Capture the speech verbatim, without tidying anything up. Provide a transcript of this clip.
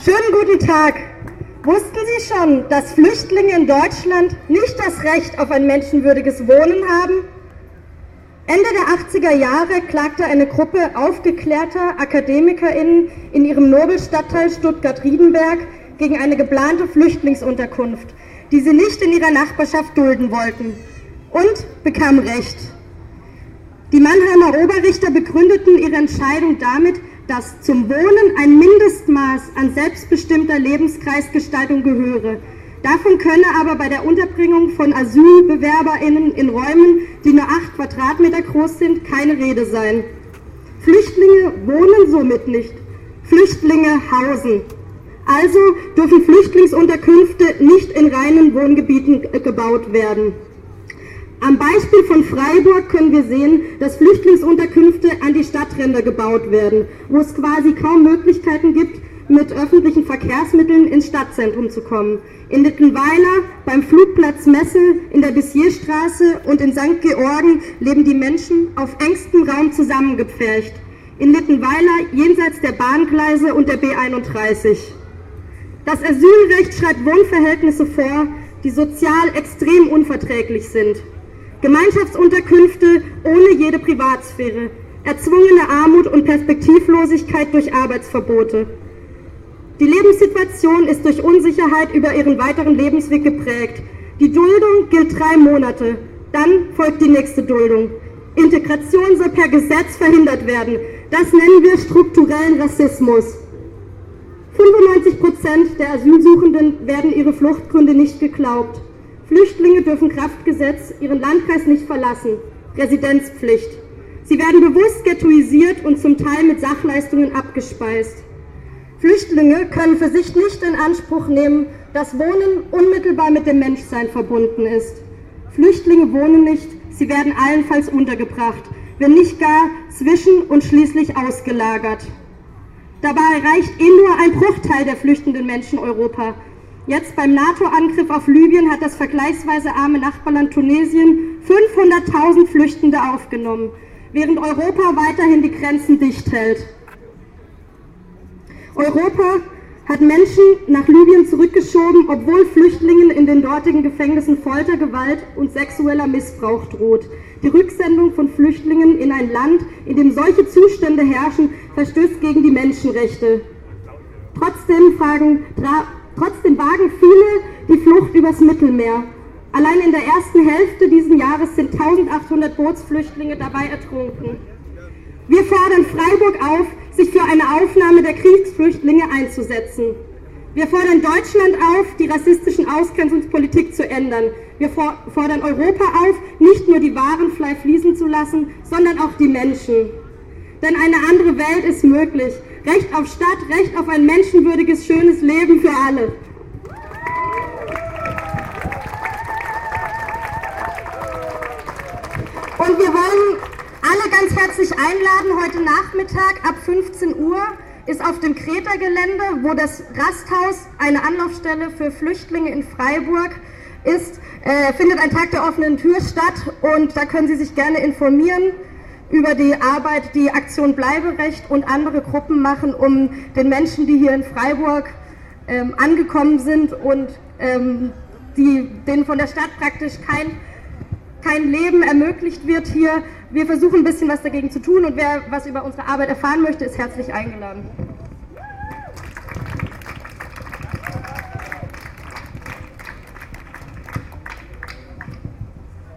Schönen guten Tag. Wussten Sie schon, dass Flüchtlinge in Deutschland nicht das Recht auf ein menschenwürdiges Wohnen haben? Ende der achtziger Jahre klagte eine Gruppe aufgeklärter AkademikerInnen in ihrem Nobelstadtteil Stuttgart-Riedenberg gegen eine geplante Flüchtlingsunterkunft, die sie nicht in ihrer Nachbarschaft dulden wollten, und bekam Recht. Die Mannheimer Oberrichter begründeten ihre Entscheidung damit, dass zum Wohnen ein Mindestmaß an selbstbestimmter Lebenskreisgestaltung gehöre. Davon könne aber bei der Unterbringung von AsylbewerberInnen in Räumen, die nur acht Quadratmeter groß sind, keine Rede sein. Flüchtlinge wohnen somit nicht. Flüchtlinge hausen. Also dürfen Flüchtlingsunterkünfte nicht in reinen Wohngebieten gebaut werden. Am Beispiel von Freiburg können wir sehen, dass Flüchtlingsunterkünfte an die Stadtränder gebaut werden, wo es quasi kaum Möglichkeiten gibt, mit öffentlichen Verkehrsmitteln ins Stadtzentrum zu kommen. In Littenweiler, beim Flugplatz Messel, in der Bissierstraße und in Sankt Georgen leben die Menschen auf engstem Raum zusammengepfercht. In Littenweiler jenseits der Bahngleise und der B einunddreißig. Das Asylrecht schreibt Wohnverhältnisse vor, die sozial extrem unverträglich sind. Gemeinschaftsunterkünfte ohne jede Privatsphäre, erzwungene Armut und Perspektivlosigkeit durch Arbeitsverbote. Die Lebenssituation ist durch Unsicherheit über ihren weiteren Lebensweg geprägt. Die Duldung gilt drei Monate, dann folgt die nächste Duldung. Integration soll per Gesetz verhindert werden. Das nennen wir strukturellen Rassismus. fünfundneunzig Prozent der Asylsuchenden werden ihre Fluchtgründe nicht geglaubt. Flüchtlinge dürfen Kraftgesetz ihren Landkreis nicht verlassen. Residenzpflicht. Sie werden bewusst ghettoisiert und zum Teil mit Sachleistungen abgespeist. Flüchtlinge können für sich nicht in Anspruch nehmen, dass Wohnen unmittelbar mit dem Menschsein verbunden ist. Flüchtlinge wohnen nicht, sie werden allenfalls untergebracht, wenn nicht gar zwischen und schließlich ausgelagert. Dabei erreicht eh nur ein Bruchteil der flüchtenden Menschen Europa. Jetzt beim NATO-Angriff auf Libyen hat das vergleichsweise arme Nachbarland Tunesien fünfhunderttausend Flüchtende aufgenommen, während Europa weiterhin die Grenzen dicht hält. Europa hat Menschen nach Libyen zurückgeschoben, obwohl Flüchtlingen in den dortigen Gefängnissen Folter, Gewalt und sexueller Missbrauch droht. Die Rücksendung von Flüchtlingen in ein Land, in dem solche Zustände herrschen, verstößt gegen die Menschenrechte. Trotzdem, fragen, trotzdem wagen viele die Flucht übers Mittelmeer. Allein in der ersten Hälfte dieses Jahres sind eintausendachthundert Bootsflüchtlinge dabei ertrunken. Wir fordern Freiburg auf, sich für eine Aufnahme der Kriegsflüchtlinge einzusetzen. Wir fordern Deutschland auf, die rassistischen Ausgrenzungspolitik zu ändern. Wir fordern Europa auf, nicht nur die Waren frei fließen zu lassen, sondern auch die Menschen. Denn eine andere Welt ist möglich. Recht auf Stadt, Recht auf ein menschenwürdiges, schönes Leben für alle. Und wir wollen alle ganz herzlich einladen. Heute Nachmittag ab fünfzehn Uhr ist auf dem Kreta-Gelände, wo das Rasthaus eine Anlaufstelle für Flüchtlinge in Freiburg ist, äh, findet ein Tag der offenen Tür statt, und da können Sie sich gerne informieren über die Arbeit, die Aktion Bleiberecht und andere Gruppen machen, um den Menschen, die hier in Freiburg ähm, angekommen sind und ähm, die, denen von der Stadt praktisch kein, kein Leben ermöglicht wird hier. Wir versuchen ein bisschen was dagegen zu tun, und wer was über unsere Arbeit erfahren möchte, ist herzlich eingeladen.